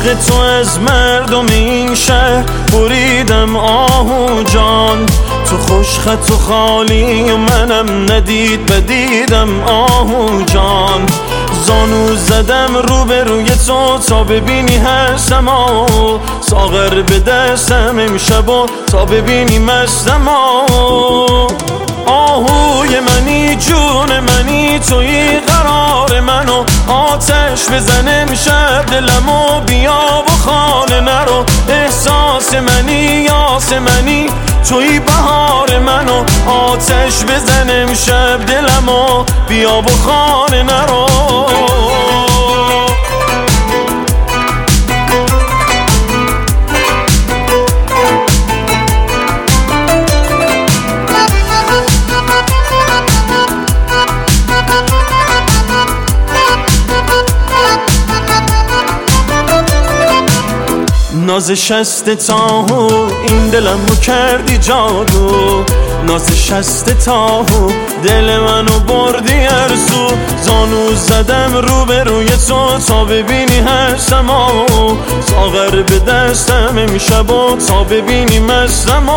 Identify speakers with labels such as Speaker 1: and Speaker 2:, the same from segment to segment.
Speaker 1: عشق تو از مردم این شهر بریدم آهو جان، تو خوش خط و خالی و منم ندید بدیدم آهو جان. زانو زدم روبروی تو تا ببینی هستم ساغر به دستم امشب تا ببینی مستم آهوی منی جون منی توی قرار منو آتش بزن امشب دلمو بیا و خانه نرو. احساس منی یاس منی توی بهار منو آتش بزن امشب دلمو بیا و خانه نرو. ناز شست تاهو این دلمو کردی جادو، ناز شست تاهو دل منو بردی ارزو. زانو زدم روبروی تو تا ببینی هستم ساغر به دستم امشب تا ببینی مستم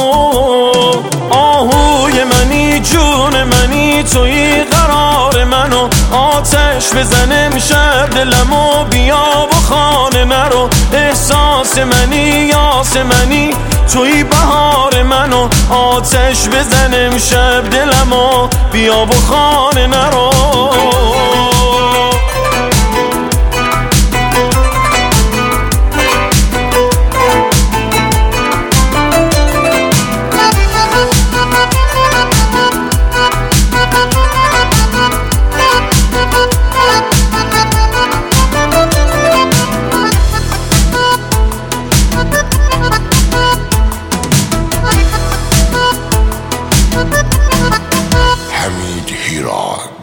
Speaker 1: آهوی منی جون منی توی قرار منو آتش بزن امشب دلمو بیا و خانه نرو. احساس منی یاس منی توی بهار منو آتش بزن امشب دلمو بیا و خانه نرو.
Speaker 2: حمید هیران.